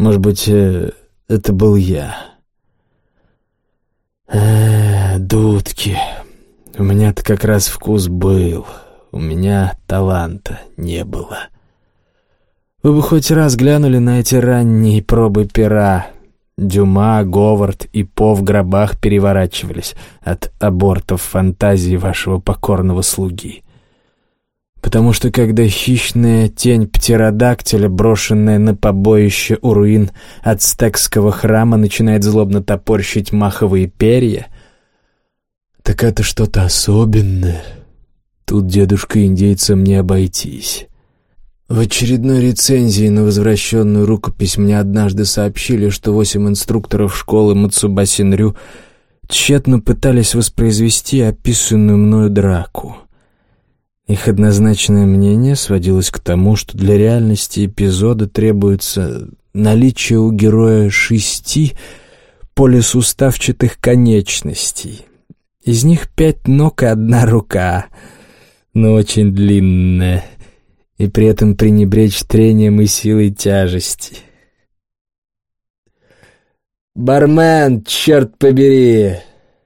Может быть, это был я. Дудки. У меня-то как раз вкус был. У меня таланта не было. Вы бы хоть раз глянули на эти ранние пробы пера. Дюма, Говард и По в гробах переворачивались от абортов фантазии вашего покорного слуги. Потому что когда хищная тень птеродактиля, брошенная на побоище у руин ацтекского храма, начинает злобно топорщить маховые перья, так это что-то особенное. Тут дедушка-индейцам не обойтись. В очередной рецензии на возвращенную рукопись мне однажды сообщили, что 8 инструкторов школы Мацубаси-Нрю тщетно пытались воспроизвести описанную мною драку. Их однозначное мнение сводилось к тому, что для реальности эпизода требуется наличие у героя 6 полисуставчатых конечностей. Из них 5 ног и 1 рука, но очень длинная, и при этом пренебречь трением и силой тяжести. «Бармен, черт побери!»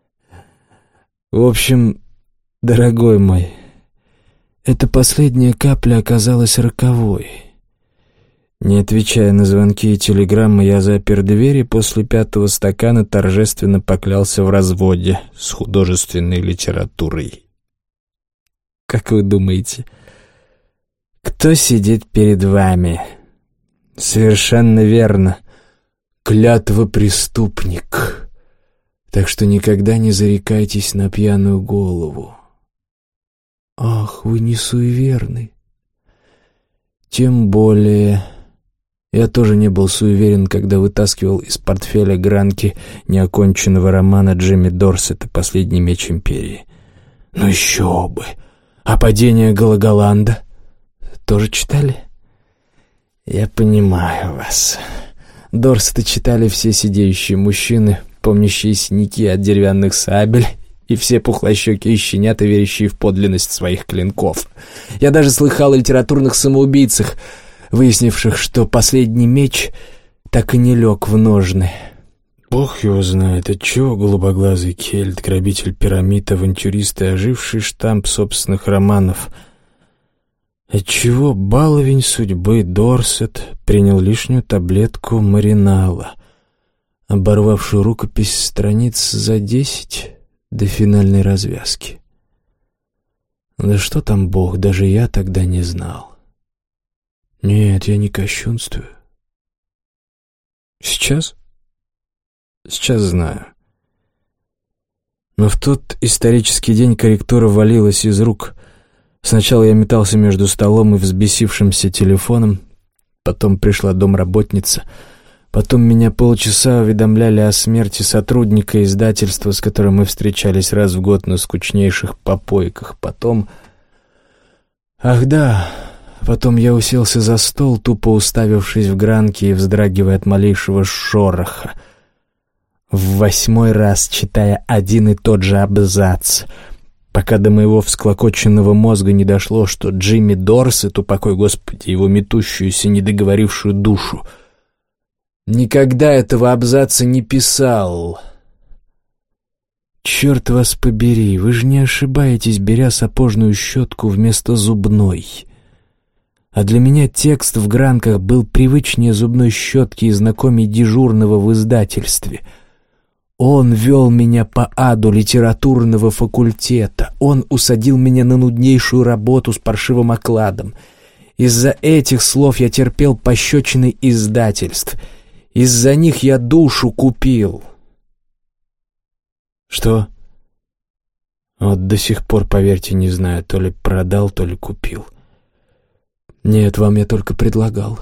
В общем, дорогой мой, эта последняя капля оказалась роковой. Не отвечая на звонки и телеграммы, я запер дверь и после 5-го стакана торжественно поклялся в разводе с художественной литературой. Как вы думаете, кто сидит перед вами? Совершенно верно. Клятва преступник. Так что никогда не зарекайтесь на пьяную голову. Ах, вы не суеверны. Тем более... Я тоже не был суеверен, когда вытаскивал из портфеля гранки неоконченного романа Джимми Дорсета «Последний меч империи». Ну еще бы! А «Падение Галагаланда» тоже читали? Я понимаю вас. Дорсета читали все сидеющие мужчины, помнящие синяки от деревянных сабель, и все пухлощёкие щенята, верящие в подлинность своих клинков. Я даже слыхал о литературных самоубийцах, выяснивших, что последний меч так и не лег в ножны. Бог его знает, отчего голубоглазый кельт, грабитель пирамид, авантюрист и оживший штамп собственных романов, отчего баловень судьбы Дорсет принял лишнюю таблетку маринала, оборвавшую рукопись страниц за 10 до финальной развязки. Да что там Бог, даже я тогда не знал. Нет, я не кощунствую. Сейчас? Сейчас знаю. Но в тот исторический день корректура валилась из рук. Сначала я метался между столом и взбесившимся телефоном, потом пришла домработница, потом меня полчаса уведомляли о смерти сотрудника издательства, с которым мы встречались раз в год на скучнейших попойках, потом... Ах да... Потом я уселся за стол, тупо уставившись в гранки и вздрагивая от малейшего шороха, в 8-й раз читая один и тот же абзац, пока до моего всклокоченного мозга не дошло, что Джимми Дорсет, упокой Господи его метущуюся, недоговорившую душу, никогда этого абзаца не писал. Черт вас побери, вы же не ошибаетесь, беря сапожную щетку вместо зубной. А для меня текст в гранках был привычнее зубной щетки и знакомей дежурного в издательстве. Он вел меня по аду литературного факультета. Он усадил меня на нуднейшую работу с паршивым окладом. Из-за этих слов я терпел пощечины издательств. Из-за них я душу купил. Что? Вот до сих пор, поверьте, не знаю, то ли продал, то ли купил. Нет, вам я только предлагал.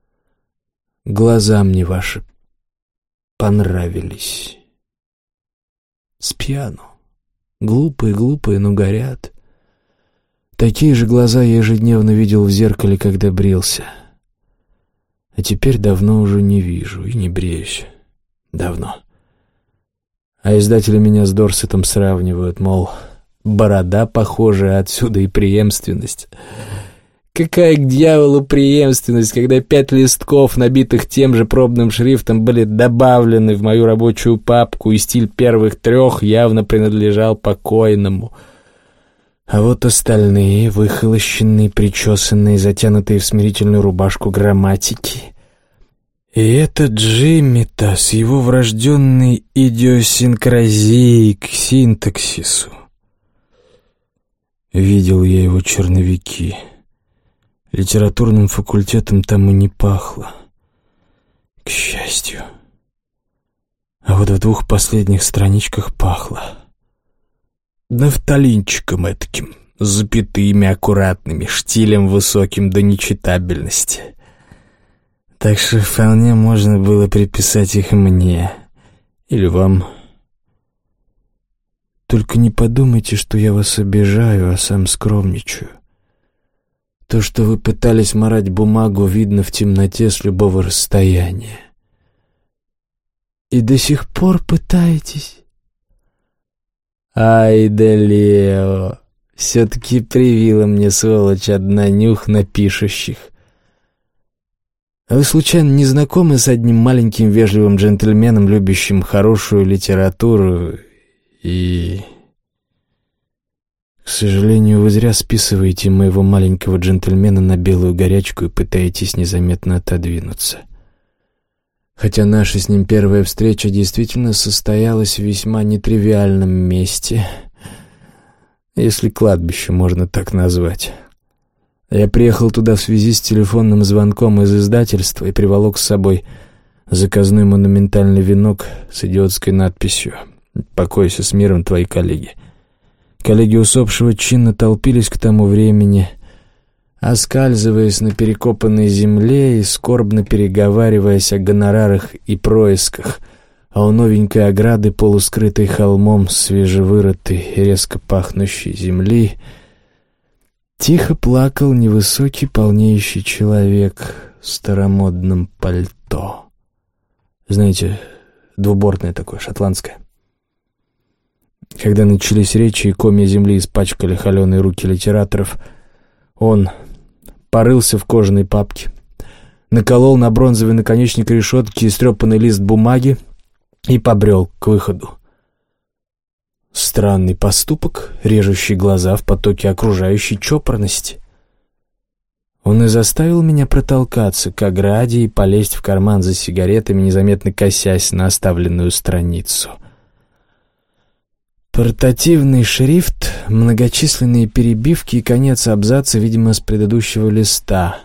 Глаза мне ваши понравились. Спьяну. Глупые, но горят. Такие же глаза я ежедневно видел в зеркале, когда брился. А теперь давно уже не вижу и не бреюсь. Давно. А издатели меня с Дорсетом сравнивают, мол, борода похожая, отсюда и преемственность. Какая к дьяволу преемственность, когда 5 листков, набитых тем же пробным шрифтом, были добавлены в мою рабочую папку, и стиль первых 3 явно принадлежал покойному. А вот остальные, выхолощенные, причесанные, затянутые в смирительную рубашку грамматики. И этот Джимми-то с его врожденной идиосинкразией к синтаксису. Видел я его черновики. Литературным факультетом там и не пахло. К счастью. А вот в 2 последних страничках пахло. Нафталинчиком этаким, с запятыми аккуратными, штилем высоким до нечитабельности. Так что вполне можно было приписать их мне. Или вам. Только не подумайте, что я вас обижаю, а сам скромничаю. То, что вы пытались марать бумагу, видно в темноте с любого расстояния. И до сих пор пытаетесь? Ай да Лео, все-таки привила мне, сволочь, одна нюх на пишущих. А вы случайно не знакомы с одним маленьким вежливым джентльменом, любящим хорошую литературу и... К сожалению, вы зря списываете моего маленького джентльмена на белую горячку и пытаетесь незаметно отодвинуться. Хотя наша с ним первая встреча действительно состоялась в весьма нетривиальном месте, если кладбище можно так назвать. Я приехал туда в связи с телефонным звонком из издательства и приволок с собой заказной монументальный венок с идиотской надписью «Покойся с миром, твои коллеги». Коллеги усопшего чинно толпились к тому времени, оскальзываясь на перекопанной земле и скорбно переговариваясь о гонорарах и происках, а у новенькой ограды, полускрытой холмом свежевырытой и резко пахнущей земли, тихо плакал невысокий полнеющий человек в старомодном пальто. Знаете, двубортное такое, шотландское. Когда начались речи и комья земли испачкали холеные руки литераторов, он порылся в кожаной папке, наколол на бронзовый наконечник решетки истрепанный лист бумаги и побрел к выходу. Странный поступок, режущий глаза в потоке окружающей чопорности. Он и заставил меня протолкаться к ограде и полезть в карман за сигаретами, незаметно косясь на оставленную страницу. Портативный шрифт, многочисленные перебивки и конец абзаца, видимо, с предыдущего листа.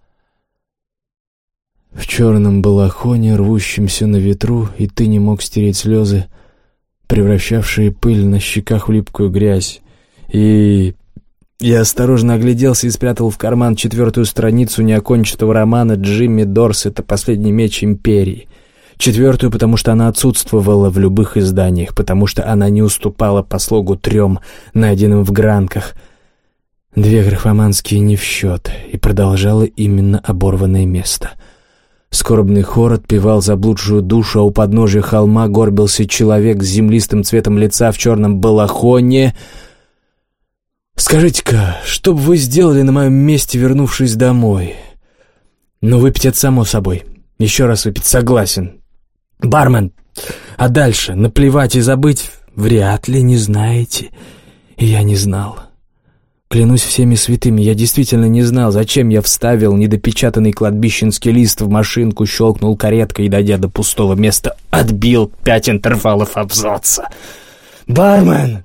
В черном балахоне, рвущемся на ветру, и ты не мог стереть слезы, превращавшие пыль на щеках в липкую грязь. И я осторожно огляделся и спрятал в карман 4-ю страницу неоконченного романа Джимми Дорсета «Последний меч империи». 4-ю, потому что она отсутствовала в любых изданиях, потому что она не уступала по слогу 3, найденным в гранках. 2 графоманские не в счет, и продолжала именно оборванное место. Скорбный хор отпевал заблудшую душу, а у подножия холма горбился человек с землистым цветом лица в черном балахоне. «Скажите-ка, что бы вы сделали на моем месте, вернувшись домой?» «Ну, выпить это само собой. Еще раз выпить, согласен. Бармен, а дальше наплевать и забыть вряд ли не знаете. И я не знал. Клянусь всеми святыми, я действительно не знал, зачем я вставил недопечатанный кладбищенский лист в машинку, щелкнул кареткой и, дойдя до пустого места, отбил 5 интервалов абзаца. Бармен!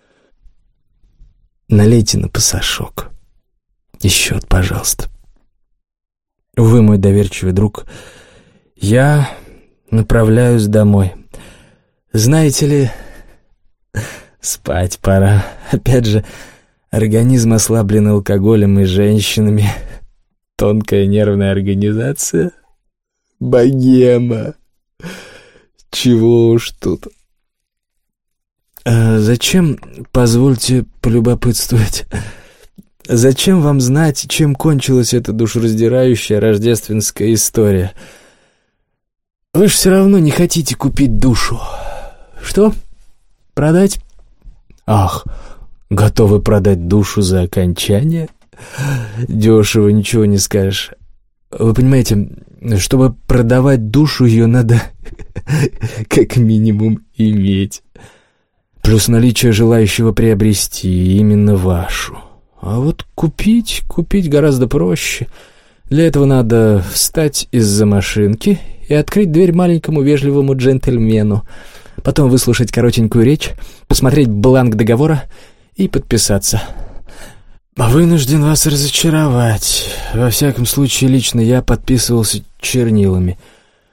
Налейте на пасашок. И счет, пожалуйста. Увы, мой доверчивый друг, я направляюсь домой. Знаете ли, спать пора. Опять же, организм ослаблен алкоголем и женщинами. Тонкая нервная организация. Богема. Чего уж тут. Зачем, позвольте полюбопытствовать, зачем вам знать, чем кончилась эта душераздирающая рождественская история? Вы же все равно не хотите купить душу. Что? Продать? Ах, готовы продать душу за окончание? Дешево, ничего не скажешь. Вы понимаете, чтобы продавать душу, ее надо как минимум иметь. Плюс наличие желающего приобрести именно вашу. А вот купить гораздо проще. Для этого надо встать из-за машинки и открыть дверь маленькому вежливому джентльмену, потом выслушать коротенькую речь, посмотреть бланк договора и подписаться. Вынужден вас разочаровать. Во всяком случае, лично я подписывался чернилами.